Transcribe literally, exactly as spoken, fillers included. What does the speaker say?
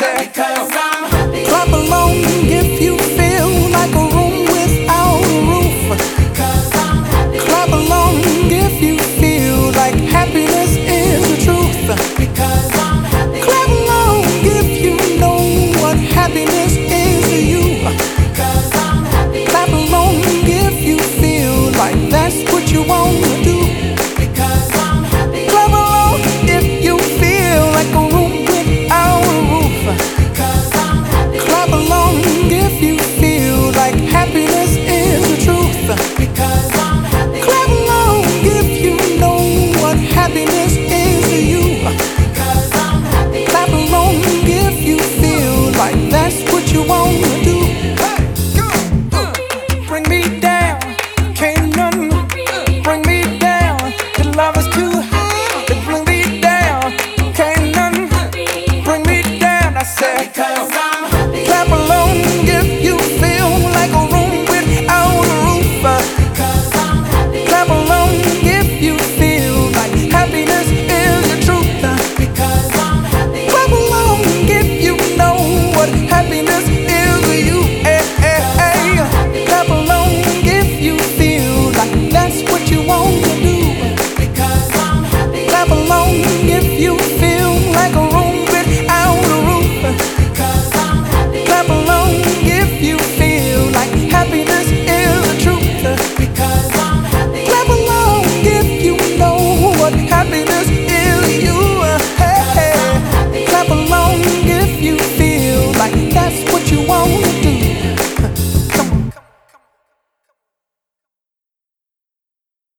said, because I'm happy. clap along if you feel like a room without a roof. Because I'm happy. Clap along if you feel like happiness is the truth. Because I'm happy. Clap along if you know what happiness is to you. Because I'm happy. Clap along if you feel like that's what you want to do. Because I'm happy. Clap along if you feel like a room without a roof. Because I'm happy. Clap along if you feel like happiness is the truth. Because I'm happy. Clap along if you know what happiness is to you. Because I'm happy. Clap along if you feel like that's what you want to do. Bring me down, can't none bring me down. The love is too high to bring me down. Can't none bring me down. I said, Because I'm happy. clap along if you feel like a room without a roof. Because I'm happy. Clap along if you feel like happiness is the truth. Because I'm happy. Clap along if you know what happiness is to you. Eh, eh, eh. Clap along if you feel like that's what you want to do. Because I'm happy. Clap along if you